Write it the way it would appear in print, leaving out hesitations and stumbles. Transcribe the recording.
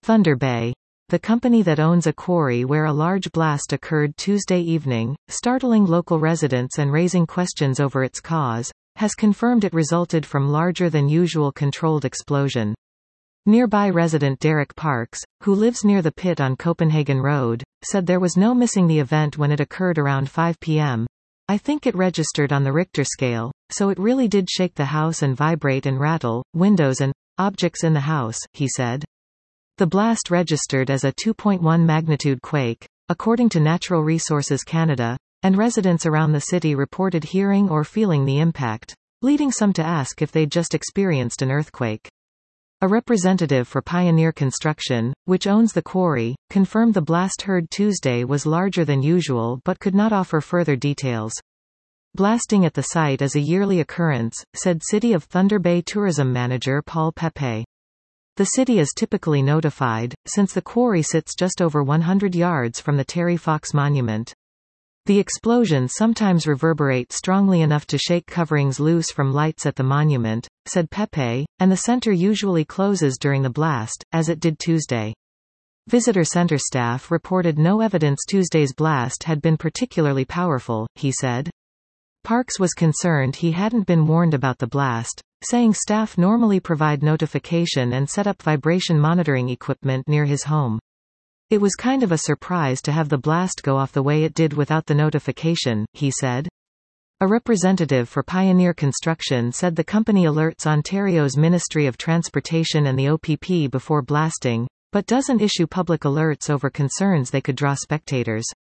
Thunder Bay, the company that owns a quarry where a large blast occurred Tuesday evening, startling local residents and raising questions over its cause, has confirmed it resulted from larger than usual controlled explosion. Nearby resident Derek Parks, who lives near the pit on Copenhagen Road, said there was no missing the event when it occurred around 5 p.m. I think it registered on the Richter scale, so it really did shake the house and vibrate and rattle windows and objects in the house, he said. The blast registered as a 2.1 magnitude quake, according to Natural Resources Canada, and residents around the city reported hearing or feeling the impact, leading some to ask if they'd just experienced an earthquake. A representative for Pioneer Construction, which owns the quarry, confirmed the blast heard Tuesday was larger than usual but could not offer further details. Blasting at the site is a yearly occurrence, said City of Thunder Bay tourism manager Paul Pepe. The city is typically notified, since the quarry sits just over 100 yards from the Terry Fox Monument. The explosions sometimes reverberate strongly enough to shake coverings loose from lights at the monument, said Pepe, and the center usually closes during the blast, as it did Tuesday. Visitor center staff reported no evidence Tuesday's blast had been particularly powerful, he said. Parks was concerned he hadn't been warned about the blast, saying staff normally provide notification and set up vibration monitoring equipment near his home. It was kind of a surprise to have the blast go off the way it did without the notification, he said. A representative for Pioneer Construction said the company alerts Ontario's Ministry of Transportation and the OPP before blasting, but doesn't issue public alerts over concerns they could draw spectators.